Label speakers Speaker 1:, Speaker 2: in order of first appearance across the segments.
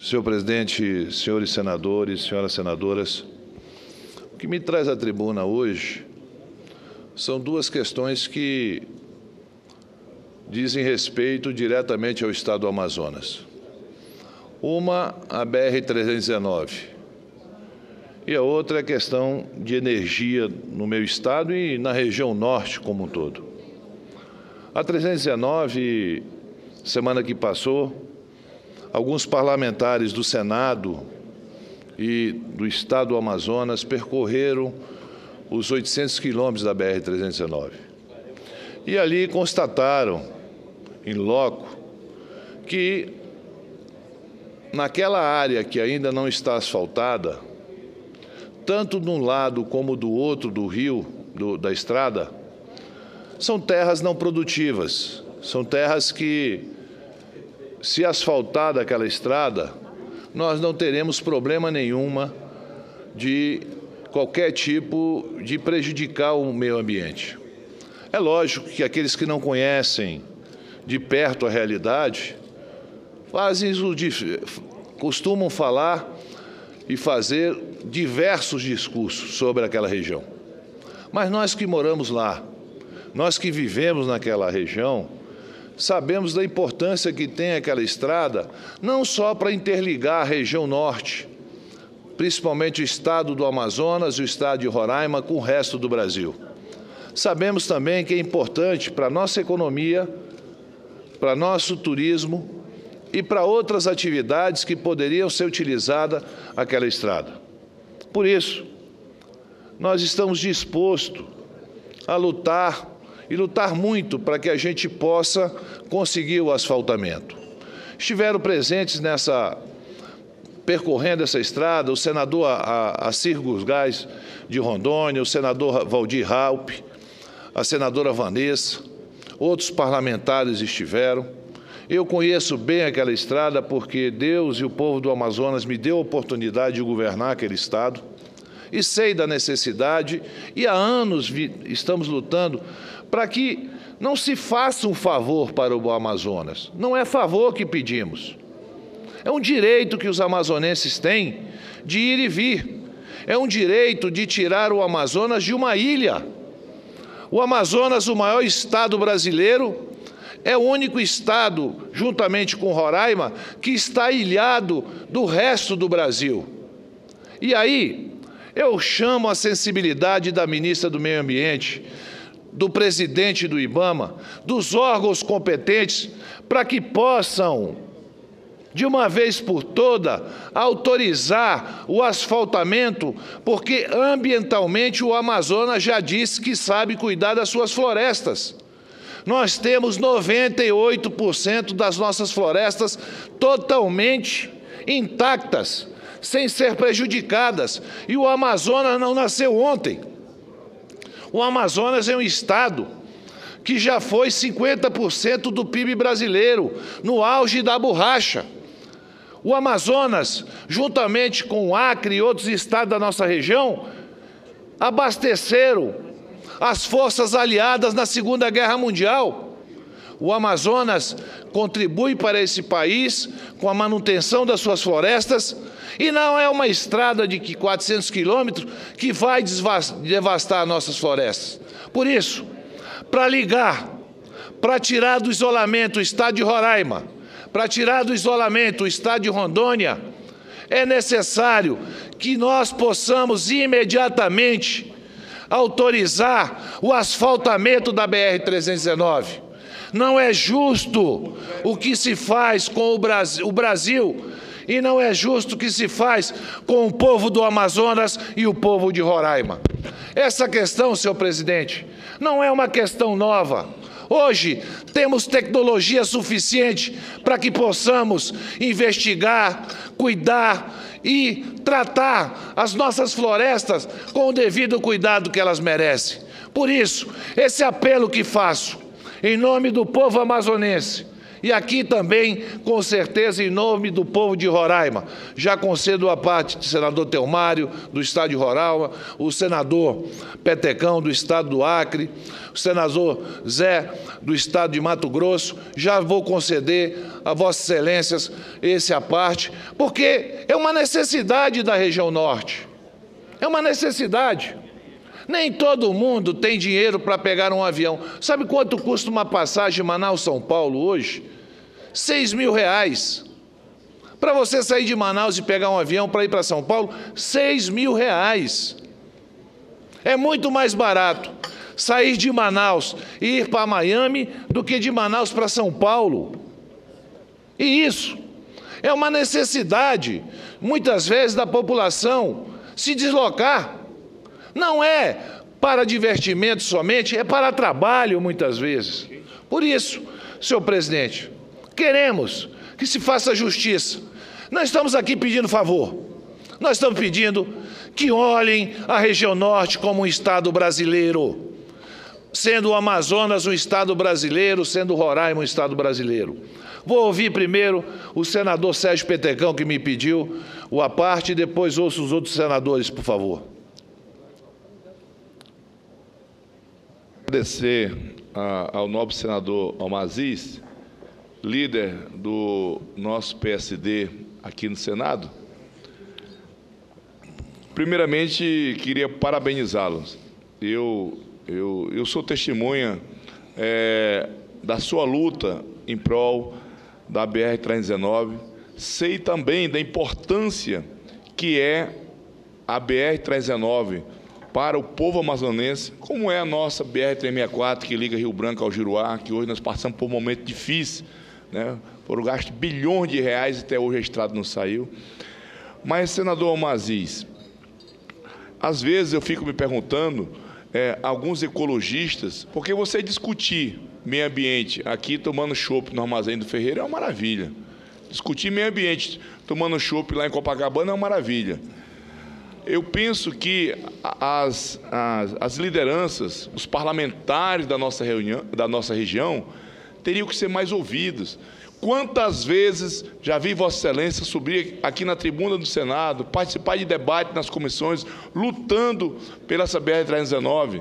Speaker 1: Senhor presidente, senhores senadores, senhoras senadoras, o que me traz à tribuna hoje são duas questões que dizem respeito diretamente ao Estado do Amazonas. Uma, a BR-319, e a outra é a questão de energia no meu estado e na região norte como um todo. A 319, semana que passou, alguns parlamentares do Senado e do Estado do Amazonas percorreram os 800 quilômetros da BR-319. E ali constataram, em loco, que naquela área que ainda não está asfaltada, tanto de um lado como do outro do rio, da estrada, são terras não produtivas, são terras que, se asfaltada aquela estrada, nós não teremos problema nenhuma de qualquer tipo de prejudicar o meio ambiente. É lógico que aqueles que não conhecem de perto a realidade costumam falar e fazer diversos discursos sobre aquela região. Mas nós que moramos lá, nós que vivemos naquela região, sabemos da importância que tem aquela estrada, não só para interligar a região norte, principalmente o estado do Amazonas e o estado de Roraima com o resto do Brasil. Sabemos também que é importante para a nossa economia, para nosso turismo e para outras atividades que poderiam ser utilizadas aquela estrada. Por isso, nós estamos dispostos a lutar e lutar muito para que a gente possa conseguir o asfaltamento. Estiveram presentes percorrendo essa estrada, o senador Acir Gurgás de Rondônia, o senador Valdir Raup, a senadora Vanessa, outros parlamentares estiveram. Eu conheço bem aquela estrada porque Deus e o povo do Amazonas me deu a oportunidade de governar aquele estado e sei da necessidade e há anos estamos lutando para que não se faça um favor para o Amazonas. Não é favor que pedimos. É um direito que os amazonenses têm de ir e vir. É um direito de tirar o Amazonas de uma ilha. O Amazonas, o maior estado brasileiro, é o único estado, juntamente com Roraima, que está ilhado do resto do Brasil. E aí, eu chamo a sensibilidade da ministra do Meio Ambiente, do presidente do IBAMA, dos órgãos competentes, para que possam, de uma vez por toda, autorizar o asfaltamento, porque ambientalmente o Amazonas já disse que sabe cuidar das suas florestas. Nós temos 98% das nossas florestas totalmente intactas, sem ser prejudicadas, e o Amazonas não nasceu ontem. O Amazonas é um estado que já foi 50% do PIB brasileiro, no auge da borracha. O Amazonas, juntamente com o Acre e outros estados da nossa região, abasteceram as forças aliadas na Segunda Guerra Mundial. O Amazonas contribui para esse país com a manutenção das suas florestas e não é uma estrada de 400 quilômetros que vai devastar nossas florestas. Por isso, para ligar, para tirar do isolamento o estado de Roraima, para tirar do isolamento o estado de Rondônia, é necessário que nós possamos imediatamente autorizar o asfaltamento da BR-319. Não é justo o que se faz com o Brasil e não é justo o que se faz com o povo do Amazonas e o povo de Roraima. Essa questão, senhor presidente, não é uma questão nova. Hoje temos tecnologia suficiente para que possamos investigar, cuidar e tratar as nossas florestas com o devido cuidado que elas merecem. Por isso, esse apelo que faço, em nome do povo amazonense E aqui também, com certeza, em nome do povo de Roraima, já concedo a parte do senador Telmário, do estado de Roraima, o senador Petecão, do estado do Acre, o senador Zé, do estado de Mato Grosso, já vou conceder a Vossas Excelências esse à parte, porque é uma necessidade da região norte. É uma necessidade. Nem todo mundo tem dinheiro para pegar um avião. Sabe quanto custa uma passagem Manaus-São Paulo hoje? R$6.000. Para você sair de Manaus e pegar um avião para ir para São Paulo, R$6.000. É muito mais barato sair de Manaus e ir para Miami do que de Manaus para São Paulo. E isso é uma necessidade, muitas vezes, da população se deslocar. Não é para divertimento somente, é para trabalho, muitas vezes. Por isso, senhor presidente, queremos que se faça justiça. Não estamos aqui pedindo favor. Nós estamos pedindo que olhem a região norte como um estado brasileiro, sendo o Amazonas um estado brasileiro, sendo o Roraima um estado brasileiro. Vou ouvir primeiro o senador Sérgio Petecão, que me pediu o à parte, e depois ouço os outros senadores, por favor.
Speaker 2: Agradecer ao nobre senador Almar Aziz, líder do nosso PSD aqui no Senado. Primeiramente, queria parabenizá-los. Eu sou testemunha da sua luta em prol da BR-319, sei também da importância que é a BR-319 para o povo amazonense, como é a nossa BR-364, que liga Rio Branco ao Juruá, que hoje nós passamos por um momento difícil, né? Foram gastos bilhões de reais e até hoje a estrada não saiu. Mas, senador Almar Aziz, às vezes eu fico me perguntando, alguns ecologistas, porque você discutir meio ambiente aqui tomando chopp no Armazém do Ferreira é uma maravilha. Discutir meio ambiente tomando chopp lá em Copacabana é uma maravilha. Eu penso que as lideranças, os parlamentares da nossa região, teriam que ser mais ouvidos. Quantas vezes já vi Vossa Excelência subir aqui na tribuna do Senado, participar de debate nas comissões, lutando pela essa BR-319,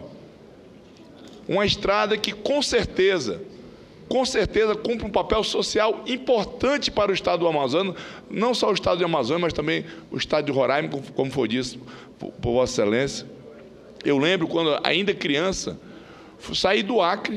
Speaker 2: uma estrada que, com certeza, cumpre um papel social importante para o estado do Amazonas, não só o estado do Amazonas, mas também o estado de Roraima, como foi dito por Vossa Excelência. Eu lembro, quando ainda criança, saí do Acre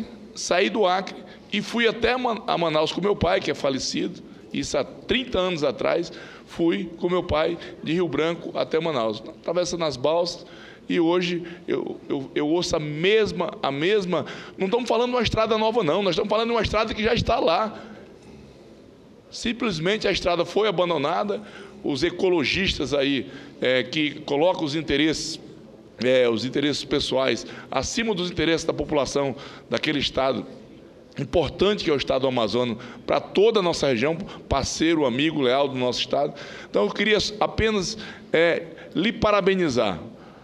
Speaker 2: e fui até a Manaus com meu pai, que é falecido, isso há 30 anos atrás, fui com meu pai de Rio Branco até Manaus, atravessando as balsas. E hoje eu ouço a mesma... Não estamos falando de uma estrada nova, não. Nós estamos falando de uma estrada que já está lá. Simplesmente a estrada foi abandonada. Os ecologistas aí, que colocam os interesses pessoais acima dos interesses da população daquele estado importante que é o estado do Amazonas, para toda a nossa região, parceiro, amigo, leal do nosso estado. Então, eu queria apenas lhe parabenizar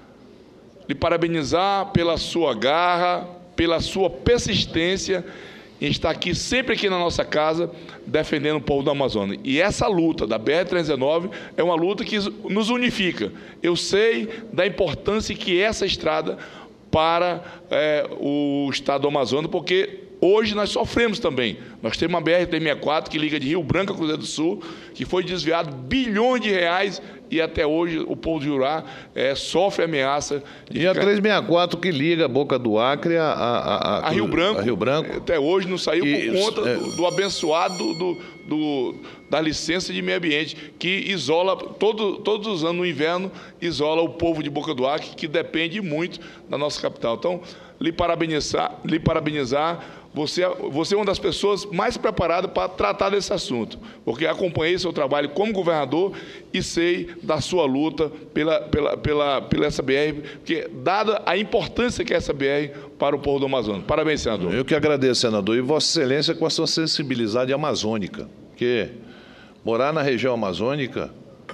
Speaker 2: pela sua garra, pela sua persistência em estar aqui, sempre aqui na nossa casa, defendendo o povo do Amazonas. E essa luta da BR-319 é uma luta que nos unifica. Eu sei da importância que é essa estrada para o estado do Amazonas, porque hoje nós sofremos também. Nós temos uma BR-364 que liga de Rio Branco a Cruzeiro do Sul, que foi desviado bilhões de reais e até hoje o povo de Jurá sofre ameaça.
Speaker 1: E a 364 que liga a Boca do Acre a
Speaker 2: Rio Branco.
Speaker 1: A Rio Branco.
Speaker 2: Até hoje não saiu por conta do abençoado da licença de meio ambiente, que isola, todos os anos no inverno, isola o povo de Boca do Acre, que depende muito da nossa capital. Então, lhe parabenizar, você é uma das pessoas mais preparadas para tratar desse assunto, porque acompanhei seu trabalho como governador e sei da sua luta pela essa BR, porque dada a importância que é essa BR para o povo do Amazonas. Parabéns, senador.
Speaker 1: Eu que agradeço, senador, e Vossa Excelência com a sua sensibilidade amazônica, porque morar na região amazônica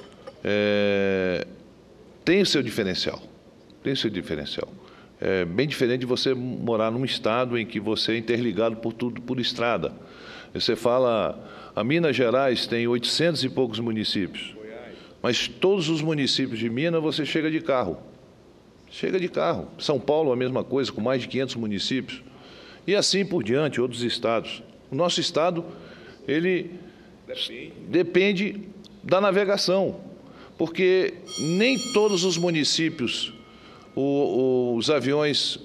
Speaker 1: tem o seu diferencial, É bem diferente de você morar num estado em que você é interligado por tudo por estrada. Você fala, a Minas Gerais tem 800 e poucos municípios, mas todos os municípios de Minas você chega de carro. Chega de carro. São Paulo a mesma coisa, com mais de 500 municípios. E assim por diante, outros estados. O nosso estado, ele depende da navegação, porque nem todos os municípios os aviões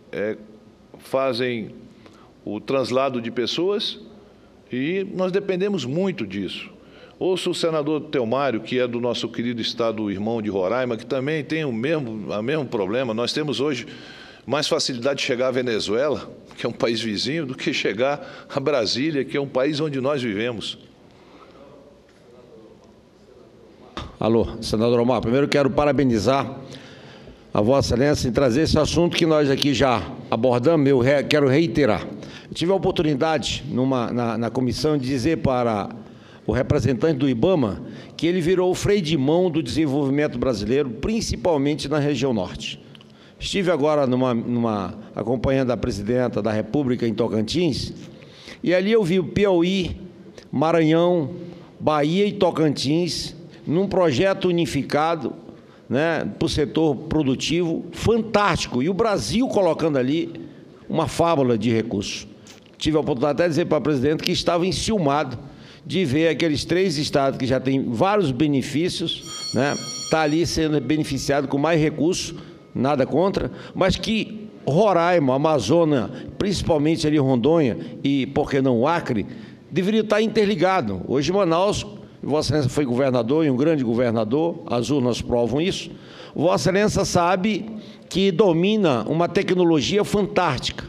Speaker 1: fazem o translado de pessoas e nós dependemos muito disso. Ouço o senador Telmário, que é do nosso querido estado irmão de Roraima, que também tem o mesmo problema. Nós temos hoje mais facilidade de chegar à Venezuela, que é um país vizinho, do que chegar a Brasília, que é um país onde nós vivemos.
Speaker 3: Alô, senador Omar, primeiro quero parabenizar a Vossa Excelência em trazer esse assunto que nós aqui já abordamos. Eu quero reiterar. Eu tive a oportunidade, na comissão, de dizer para o representante do IBAMA que ele virou o freio de mão do desenvolvimento brasileiro, principalmente na região norte. Estive agora acompanhando a presidenta da República em Tocantins, e ali eu vi o Piauí, Maranhão, Bahia e Tocantins, num projeto unificado, né, para o setor produtivo, fantástico, e o Brasil colocando ali uma fábula de recursos. Tive a oportunidade até de dizer para a presidenta que estava enciumado de ver aqueles 3 estados que já têm vários benefícios, né, tá ali sendo beneficiado com mais recursos, nada contra, mas que Roraima, Amazônia, principalmente ali Rondônia e, por que não, Acre, deveria estar interligado. Hoje Manaus, Vossa Excelência foi governador e um grande governador, as urnas provam isso. Vossa Excelência sabe que domina uma tecnologia fantástica.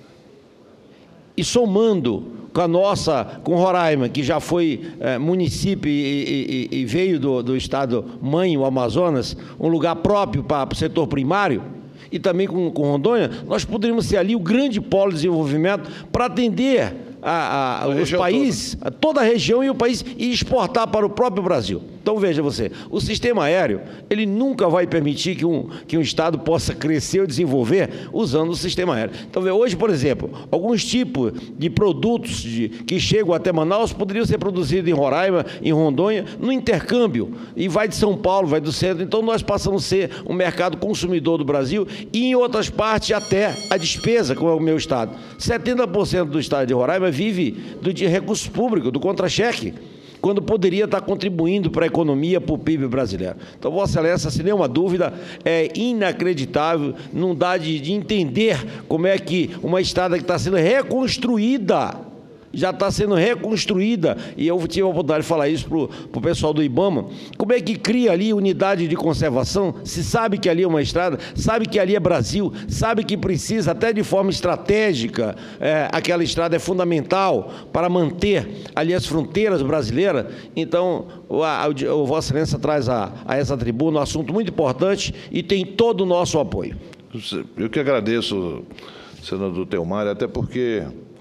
Speaker 3: E somando com Roraima, que já foi município e veio do estado mãe, o Amazonas, um lugar próprio para o setor primário, e também com Rondônia, nós poderíamos ser ali o grande polo de desenvolvimento para atender os países, toda a região e o país, e exportar para o próprio Brasil. Então, veja você, o sistema aéreo, ele nunca vai permitir que um estado possa crescer ou desenvolver usando o sistema aéreo. Então, hoje, por exemplo, alguns tipos de produtos que chegam até Manaus poderiam ser produzidos em Roraima, em Rondônia, no intercâmbio, e vai de São Paulo, vai do centro. Então, nós passamos a ser um mercado consumidor do Brasil e, em outras partes, até a despesa, como é o meu estado. 70% do estado de Roraima vive de recursos públicos, do contra-cheque, quando poderia estar contribuindo para a economia, para o PIB brasileiro. Então, Vossa Excelência, sem nenhuma dúvida, é inacreditável, não dá de entender como é que uma estrada que está sendo reconstruída, já está sendo reconstruída, e eu tive a oportunidade de falar isso para o pessoal do IBAMA, como é que cria ali unidade de conservação, se sabe que ali é uma estrada, sabe que ali é Brasil, sabe que precisa, até de forma estratégica, aquela estrada é fundamental para manter ali as fronteiras brasileiras. Então, o Vossa Excelência traz a essa tribuna um assunto muito importante e tem todo o nosso apoio.
Speaker 1: Eu que agradeço, senador Telmário, até porque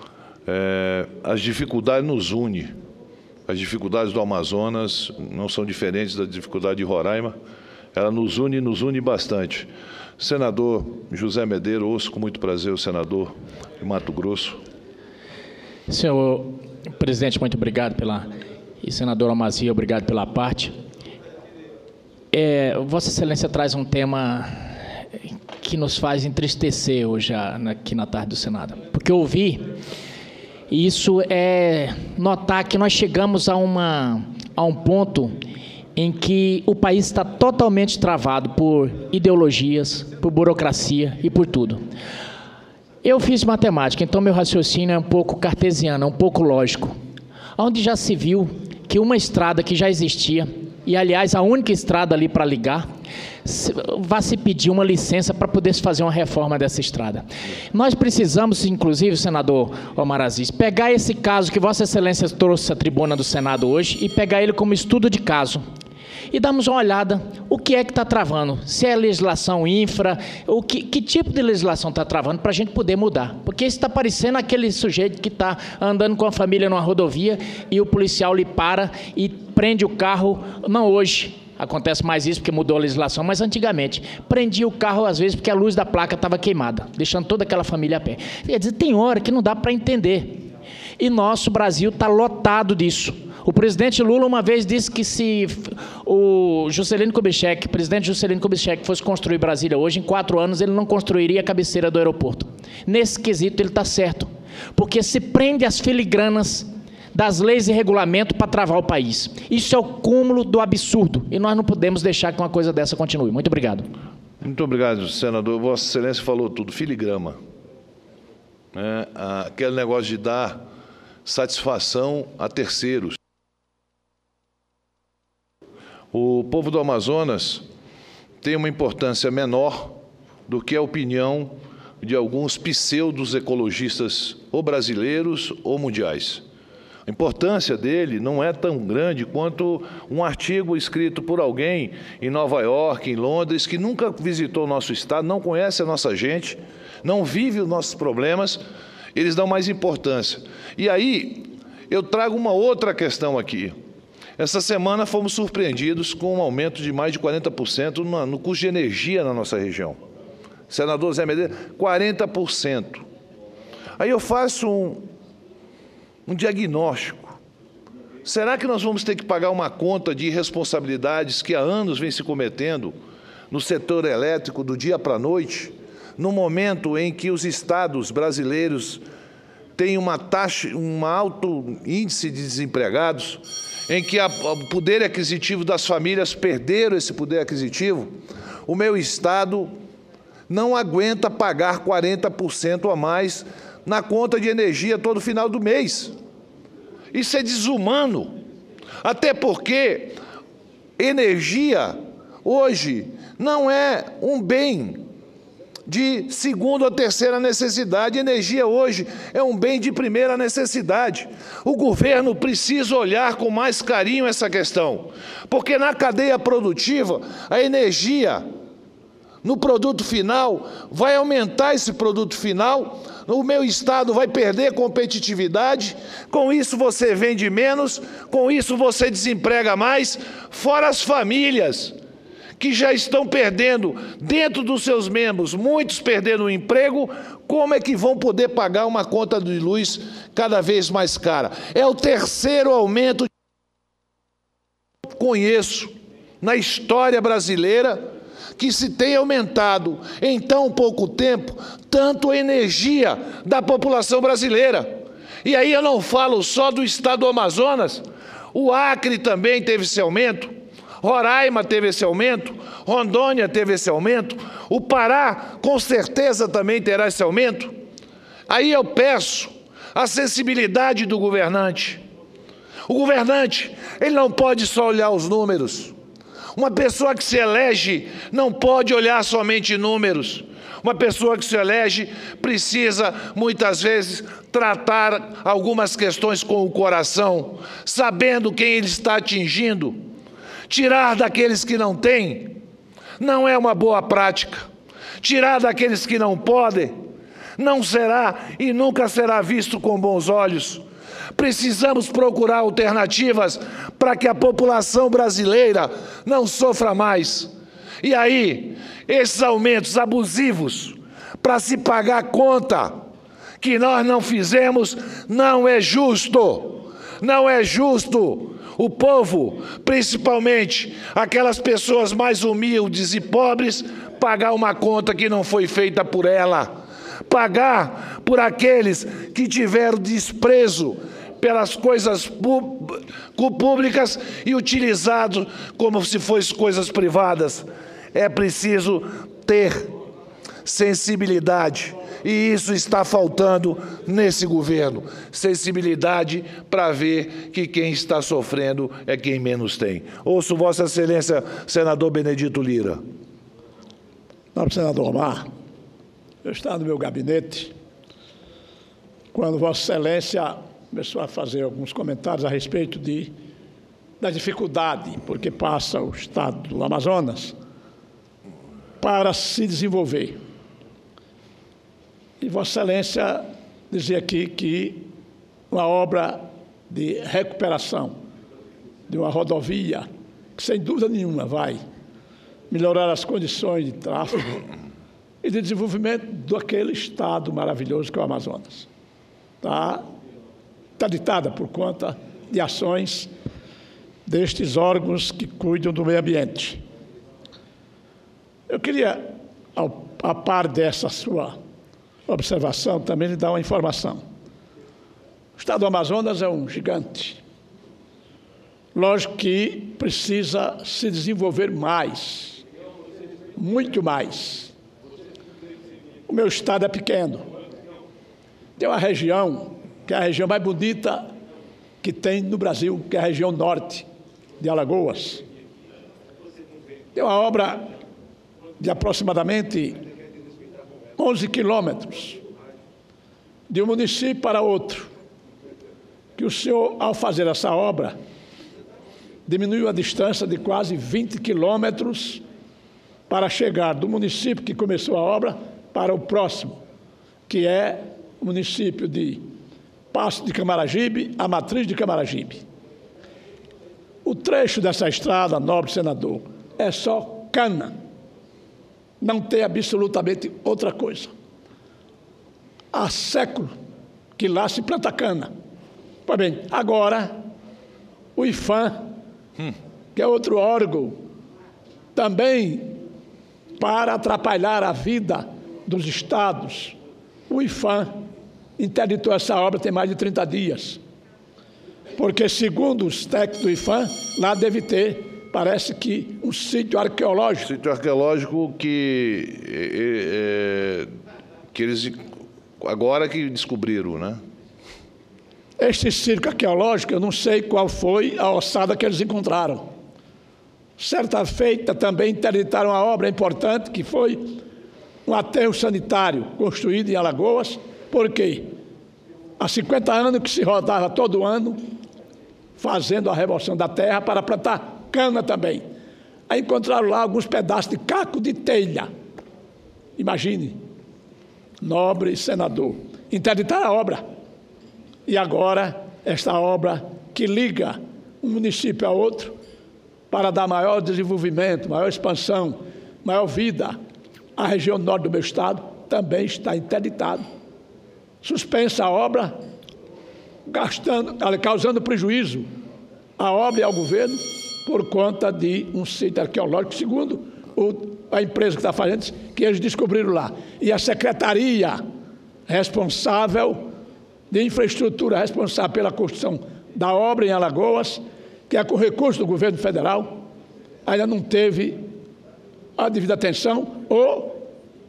Speaker 1: as dificuldades nos unem. As dificuldades do Amazonas não são diferentes da dificuldade de Roraima. Ela nos une bastante. Senador José Medeiro, ouço com muito prazer o senador de Mato Grosso.
Speaker 4: Senhor presidente, muito obrigado e senador Almazia, obrigado pela parte. Vossa Excelência traz um tema que nos faz entristecer hoje aqui na tarde do Senado, porque eu ouvi. Isso é notar que nós chegamos a um ponto em que o país está totalmente travado por ideologias, por burocracia e por tudo. Eu fiz matemática, então meu raciocínio é um pouco cartesiano, é um pouco lógico. Onde já se viu que uma estrada que já existia, e aliás a única estrada ali para ligar, vai se pedir uma licença para poder se fazer uma reforma dessa estrada. Nós precisamos, inclusive, senador Omar Aziz, pegar esse caso que Vossa Excelência trouxe à tribuna do Senado hoje e pegar ele como estudo de caso. E darmos uma olhada, o que é que está travando? Se é legislação infra, que tipo de legislação está travando para a gente poder mudar? Porque isso está parecendo aquele sujeito que está andando com a família numa rodovia e o policial lhe para e prende o carro, não hoje, acontece mais isso porque mudou a legislação, mas antigamente, prendia o carro às vezes porque a luz da placa estava queimada, deixando toda aquela família a pé. Quer dizer, tem hora que não dá para entender. E nosso Brasil está lotado disso. O presidente Lula uma vez disse que se o Juscelino Kubitschek, presidente Juscelino Kubitschek, fosse construir Brasília hoje, em 4 anos, ele não construiria a cabeceira do aeroporto. Nesse quesito ele está certo, porque se prende as filigranas das leis e regulamento para travar o país. Isso é o cúmulo do absurdo, e nós não podemos deixar que uma coisa dessa continue. Muito obrigado.
Speaker 1: Muito obrigado, senador. Vossa Excelência falou tudo, filigrama. Aquele negócio de dar satisfação a terceiros. O povo do Amazonas tem uma importância menor do que a opinião de alguns pseudos ecologistas ou brasileiros ou mundiais. A importância dele não é tão grande quanto um artigo escrito por alguém em Nova York, em Londres, que nunca visitou o nosso estado, não conhece a nossa gente, não vive os nossos problemas, eles dão mais importância. E aí, eu trago uma outra questão aqui. Essa semana fomos surpreendidos com um aumento de mais de 40% no custo de energia na nossa região. Senador Zé Medeiros, 40%. Aí eu faço um diagnóstico. Será que nós vamos ter que pagar uma conta de irresponsabilidades que há anos vem se cometendo no setor elétrico do dia para a noite, no momento em que os estados brasileiros têm um alto índice de desempregados, em que o poder aquisitivo das famílias perderam esse poder aquisitivo? O meu estado não aguenta pagar 40% a mais na conta de energia todo final do mês. Isso é desumano, até porque energia hoje não é um bem de segunda ou terceira necessidade. Energia hoje é um bem de primeira necessidade. O governo precisa olhar com mais carinho essa questão, porque na cadeia produtiva a energia no produto final vai aumentar esse produto final, o meu estado vai perder competitividade, com isso você vende menos, com isso você desemprega mais, fora as famílias que já estão perdendo, dentro dos seus membros, muitos perdendo o emprego. Como é que vão poder pagar uma conta de luz cada vez mais cara? É o terceiro aumento que conheço na história brasileira que se tem aumentado em tão pouco tempo tanto a energia da população brasileira. E aí eu não falo só do estado do Amazonas, o Acre também teve esse aumento, Roraima teve esse aumento, Rondônia teve esse aumento, o Pará com certeza também terá esse aumento. Aí eu peço a sensibilidade do governante. O governante, ele não pode só olhar os números. Uma pessoa que se elege não pode olhar somente números. Uma pessoa que se elege precisa, muitas vezes, tratar algumas questões com o coração, sabendo quem ele está atingindo. Tirar daqueles que não têm não é uma boa prática. Tirar daqueles que não podem não será e nunca será visto com bons olhos. Precisamos procurar alternativas para que a população brasileira não sofra mais. E aí, esses aumentos abusivos para se pagar a conta que nós não fizemos, não é justo. Não é justo. O povo, principalmente aquelas pessoas mais humildes e pobres, pagar uma conta que não foi feita por ela. Pagar por aqueles que tiveram desprezo pelas coisas públicas e utilizado como se fossem coisas privadas. É preciso ter sensibilidade, e isso está faltando nesse governo. Sensibilidade para ver que quem está sofrendo é quem menos tem. Ouço Vossa Excelência, senador Benedito Lira.
Speaker 5: Nobre senador Omar, eu estava no meu gabinete quando Vossa Excelência começou a fazer alguns comentários a respeito da dificuldade porque passa o estado do Amazonas para se desenvolver. E Vossa Excelência dizia aqui que uma obra de recuperação de uma rodovia, que sem dúvida nenhuma vai melhorar as condições de tráfego e de desenvolvimento daquele estado maravilhoso que é o Amazonas. Está interditada por conta de ações destes órgãos que cuidam do meio ambiente. Eu queria, a par dessa sua observação, também lhe dar uma informação. O estado do Amazonas é um gigante. Lógico que precisa se desenvolver mais, muito mais. O meu estado é pequeno. Tem uma região, que é a região mais bonita que tem no Brasil, que é a região norte de Alagoas. Tem uma obra de aproximadamente 11 quilômetros de um município para outro, que o senhor, ao fazer essa obra, diminuiu a distância de quase 20 quilômetros para chegar do município que começou a obra para o próximo, que é o município de Passo de Camaragibe, a matriz de Camaragibe. O trecho dessa estrada, nobre senador, é só cana. Não tem absolutamente outra coisa. Há séculos que lá se planta cana. Pois bem, agora o IPHAN, que é outro órgão, também para atrapalhar a vida dos estados, o IPHAN interditou essa obra tem mais de 30 dias. Porque, segundo os técnicos do IPHAN, lá deve ter, parece que, um sítio arqueológico.
Speaker 1: Sítio arqueológico que eles agora que descobriram, né?
Speaker 5: Este sítio arqueológico, eu não sei qual foi a ossada que eles encontraram. Certa feita, também interditaram uma obra importante, que foi um aterro sanitário construído em Alagoas. Por quê? Há 50 anos que se rodava todo ano, fazendo a remoção da terra para plantar cana também. Aí encontraram lá alguns pedaços de caco de telha. Imagine, nobre senador, interditaram a obra. E agora, esta obra que liga um município a outro para dar maior desenvolvimento, maior expansão, maior vida à região norte do meu estado, também está interditada. Suspensa a obra, causando prejuízo à obra e ao governo por conta de um sítio arqueológico, segundo a empresa que está fazendo, que eles descobriram lá. E a secretaria responsável de infraestrutura, responsável pela construção da obra em Alagoas, que é com recurso do governo federal, ainda não teve a devida atenção ou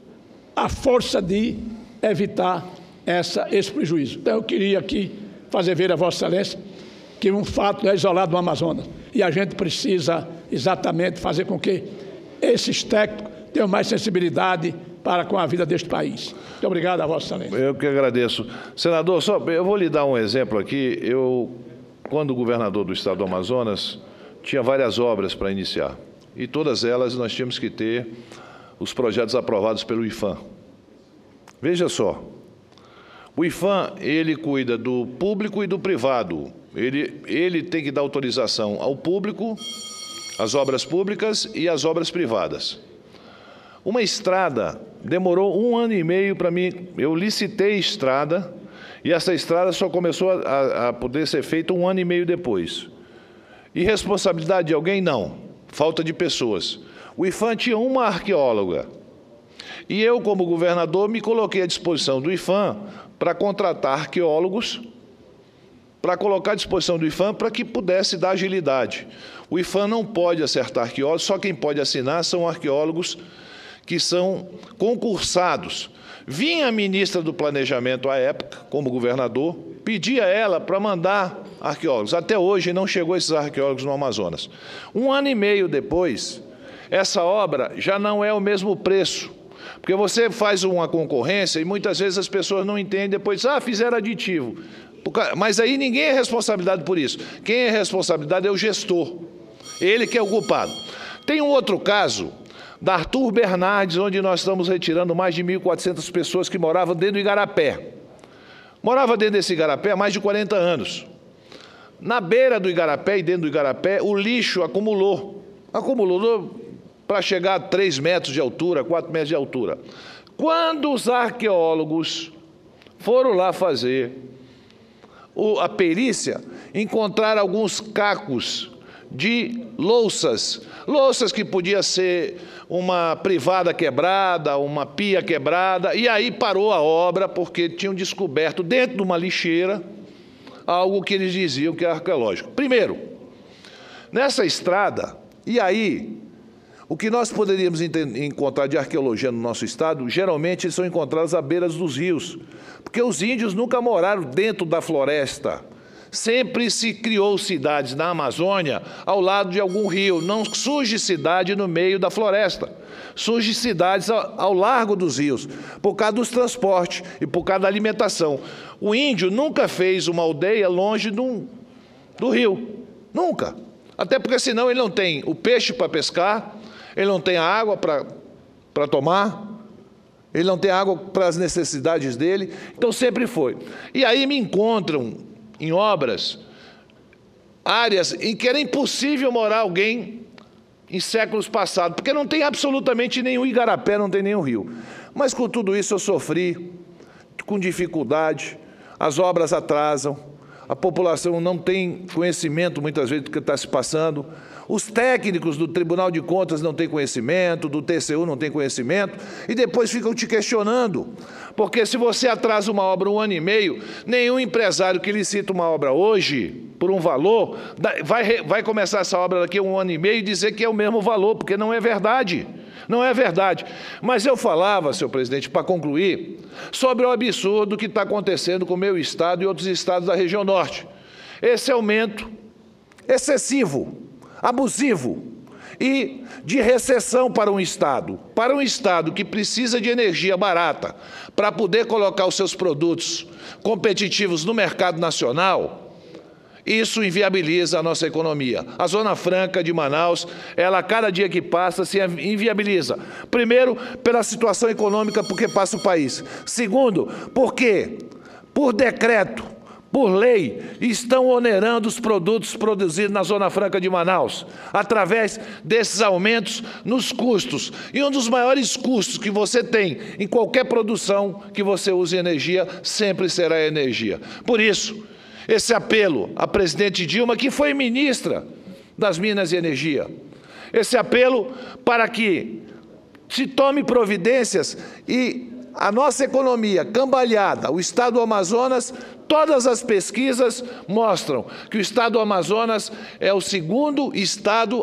Speaker 5: a força de evitar esse prejuízo. Então, eu queria aqui fazer ver a Vossa Excelência que um fato é isolado no Amazonas e a gente precisa exatamente fazer com que esses técnicos tenham mais sensibilidade para com a vida deste país. Muito obrigado a Vossa Excelência.
Speaker 1: Eu que agradeço. Senador, eu vou lhe dar um exemplo aqui. Quando governador do estado do Amazonas, tinha várias obras para iniciar. E todas elas nós tínhamos que ter os projetos aprovados pelo IPHAN. Veja só, o IPHAN, ele cuida do público e do privado. Ele tem que dar autorização ao público, às obras públicas e às obras privadas. Uma estrada demorou 1 ano e meio para mim. Eu licitei estrada e essa estrada só começou a poder ser feita 1 ano e meio depois. Irresponsabilidade de alguém? Não. Falta de pessoas. O IPHAN tinha uma arqueóloga. E eu, como governador, me coloquei à disposição do IPHAN para contratar arqueólogos, para colocar à disposição do IPHAN para que pudesse dar agilidade. O IPHAN não pode acertar arqueólogos, só quem pode assinar são arqueólogos que são concursados. Vinha a ministra do Planejamento à época, como governador, pedia a ela para mandar arqueólogos. Até hoje não chegou esses arqueólogos no Amazonas. 1 ano e meio depois, essa obra já não é o mesmo preço. Porque você faz uma concorrência e muitas vezes as pessoas não entendem depois, fizeram aditivo. Mas aí ninguém é responsabilidade por isso. Quem é responsabilidade é o gestor. Ele que é o culpado. Tem um outro caso da Arthur Bernardes, onde nós estamos retirando mais de 1.400 pessoas que moravam dentro do igarapé. Morava dentro desse igarapé há mais de 40 anos. Na beira do igarapé e dentro do igarapé, o lixo acumulou para chegar a 3 metros de altura, 4 metros de altura. Quando os arqueólogos foram lá fazer a perícia, encontraram alguns cacos de louças que podia ser uma privada quebrada, uma pia quebrada, e aí parou a obra porque tinham descoberto dentro de uma lixeira algo que eles diziam que era arqueológico. Primeiro, nessa estrada, e aí, o que nós poderíamos encontrar de arqueologia no nosso estado, geralmente eles são encontrados à beira dos rios, porque os índios nunca moraram dentro da floresta. Sempre se criou cidades na Amazônia ao lado de algum rio. Não surge cidade no meio da floresta. Surge cidades ao largo dos rios, por causa dos transportes e por causa da alimentação. O índio nunca fez uma aldeia longe do rio. Nunca. Até porque senão ele não tem o peixe para pescar, ele não tem a água para tomar, ele não tem água para as necessidades dele. Então sempre foi. E aí me encontram em obras, áreas em que era impossível morar alguém em séculos passados, porque não tem absolutamente nenhum igarapé, não tem nenhum rio. Mas com tudo isso eu sofri, com dificuldade, as obras atrasam, a população não tem conhecimento muitas vezes do que está se passando, os técnicos do Tribunal de Contas não têm conhecimento, do TCU não têm conhecimento, e depois ficam te questionando, porque se você atrasa uma obra 1 ano e meio, nenhum empresário que licita uma obra hoje, por um valor, vai começar essa obra daqui a 1 ano e meio e dizer que é o mesmo valor, porque não é verdade. Não é verdade. Mas eu falava, senhor presidente, para concluir, sobre o absurdo que está acontecendo com o meu estado e outros estados da região norte. Esse aumento excessivo, abusivo e de recessão para um estado que precisa de energia barata para poder colocar os seus produtos competitivos no mercado nacional. Isso inviabiliza a nossa economia. A Zona Franca de Manaus, ela, cada dia que passa, se inviabiliza. Primeiro, pela situação econômica porque passa o país. Segundo, porque, por decreto, por lei, estão onerando os produtos produzidos na Zona Franca de Manaus, através desses aumentos nos custos. E um dos maiores custos que você tem em qualquer produção que você use energia, sempre será a energia. Por isso, esse apelo à presidente Dilma, que foi ministra das Minas e Energia, esse apelo para que se tome providências e a nossa economia cambaleada, o estado do Amazonas, todas as pesquisas mostram que o estado do Amazonas é o segundo estado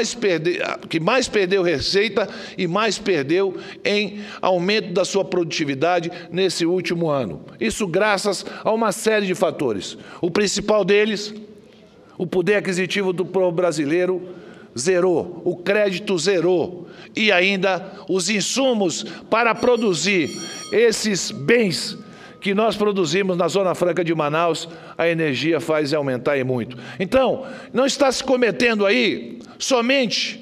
Speaker 1: que mais perdeu receita e mais perdeu em aumento da sua produtividade nesse último ano. Isso graças a uma série de fatores. O principal deles, o poder aquisitivo do povo brasileiro zerou, o crédito zerou, e ainda os insumos para produzir esses bens que nós produzimos na Zona Franca de Manaus, a energia faz aumentar e muito. Então, não está se cometendo aí somente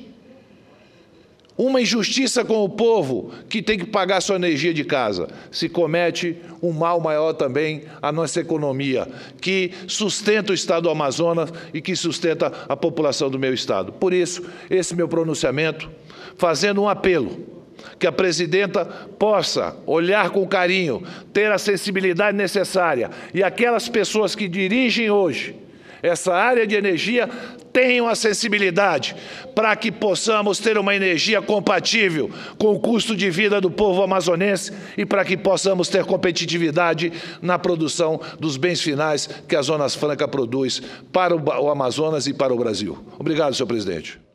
Speaker 1: uma injustiça com o povo que tem que pagar sua energia de casa. Se comete um mal maior também à nossa economia, que sustenta o estado do Amazonas e que sustenta a população do meu estado. Por isso, esse meu pronunciamento, fazendo um apelo, que a presidenta possa olhar com carinho, ter a sensibilidade necessária, e aquelas pessoas que dirigem hoje essa área de energia tenham a sensibilidade para que possamos ter uma energia compatível com o custo de vida do povo amazonense e para que possamos ter competitividade na produção dos bens finais que a Zona Franca produz para o Amazonas e para o Brasil. Obrigado, senhor presidente.